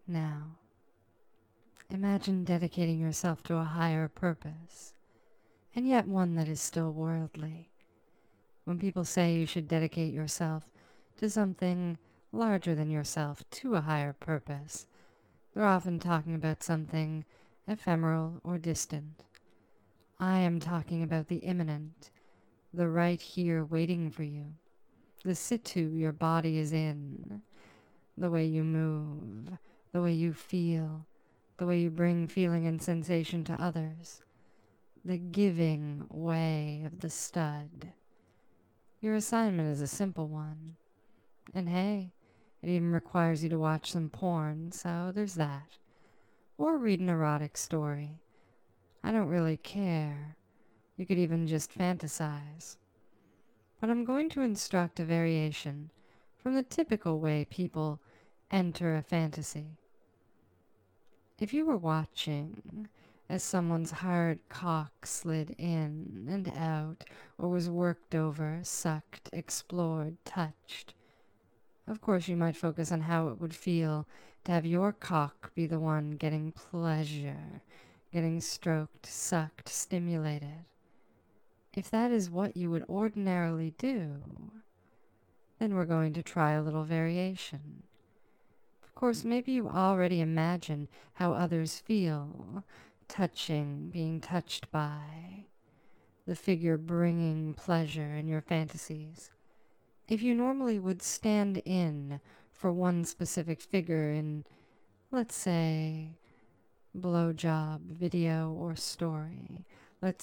Now, imagine dedicating yourself to a higher purpose, and yet one that is still worldly. When people say you should dedicate yourself to something larger than yourself, to a higher purpose, they're often talking about something ephemeral or distant. I am talking about the imminent, the right here waiting for you, the situ your body is in, the way you move, the way you feel, the way you bring feeling and sensation to others, the giving way of the stud. Your assignment is a simple one. And hey, it even requires you to watch some porn, so there's that. Or read an erotic story. I don't really care. You could even just fantasize. But I'm going to instruct a variation from the typical way people enter a fantasy. If you were watching as someone's hard cock slid in and out, or was worked over, sucked, explored, touched, of course you might focus on how it would feel to have your cock be the one getting pleasure, getting stroked, sucked, stimulated. If that is what you would ordinarily do, then we're going to try a little variation. Of course, maybe you already imagine how others feel, touching, being touched by, the figure bringing pleasure in your fantasies. If you normally would stand in for one specific figure in, let's say, blowjob, video, or story, let's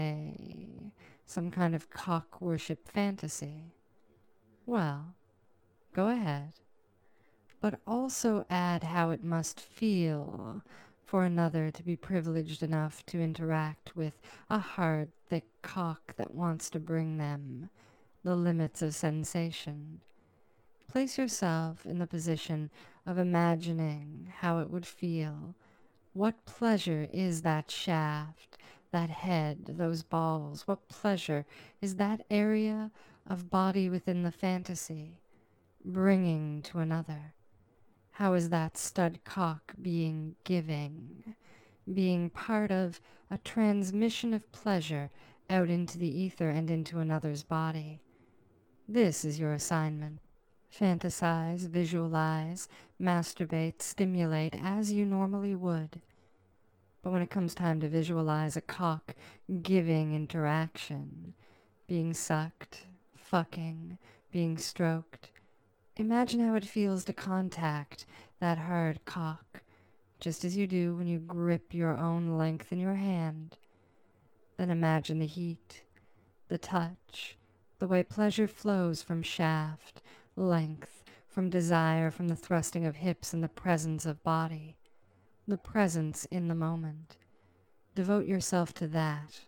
say, some kind of cock worship fantasy, well, go ahead. But also add how it must feel for another to be privileged enough to interact with a hard, thick cock that wants to bring them the limits of sensation. Place yourself in the position of imagining how it would feel. What pleasure is that shaft, that head, those balls? What pleasure is that area of body within the fantasy bringing to another? How is that stud cock being giving, being part of a transmission of pleasure out into the ether and into another's body? This is your assignment. Fantasize, visualize, masturbate, stimulate as you normally would. But when it comes time to visualize a cock giving interaction, being sucked, fucking, being stroked, imagine how it feels to contact that hard cock, just as you do when you grip your own length in your hand. Then imagine the heat, the touch, the way pleasure flows from shaft, length, from desire, from the thrusting of hips and the presence of body, the presence in the moment. Devote yourself to that.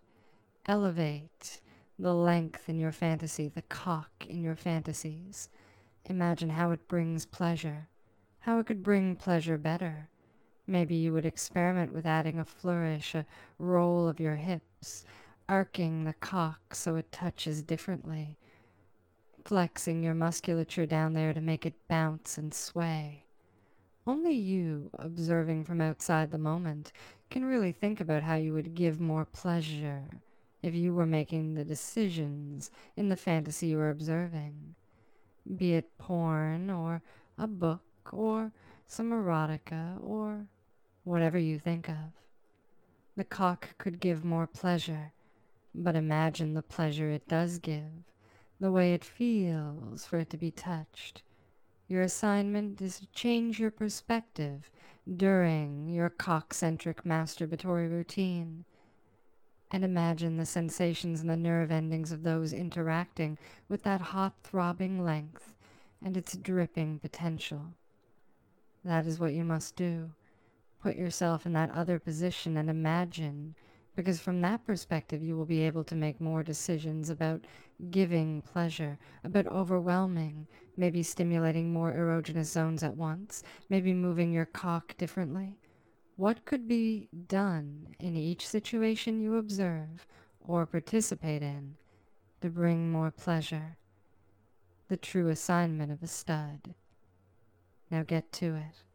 Elevate the length in your fantasy, the cock in your fantasies. Imagine how it brings pleasure, how it could bring pleasure better. Maybe you would experiment with adding a flourish, a roll of your hips, arcing the cock so it touches differently, flexing your musculature down there to make it bounce and sway. Only you, observing from outside the moment, can really think about how you would give more pleasure if you were making the decisions in the fantasy you were observing. Be it porn, or a book, or some erotica, or whatever you think of. The cock could give more pleasure, but imagine the pleasure it does give, the way it feels for it to be touched. Your assignment is to change your perspective during your cock-centric masturbatory routine, and imagine the sensations and the nerve endings of those interacting with that hot throbbing length and its dripping potential. That is what you must do. Put yourself in that other position and imagine, because from that perspective you will be able to make more decisions about giving pleasure, about overwhelming, maybe stimulating more erogenous zones at once, maybe moving your cock differently. What could be done in each situation you observe or participate in to bring more pleasure? The true assignment of a stud. Now get to it.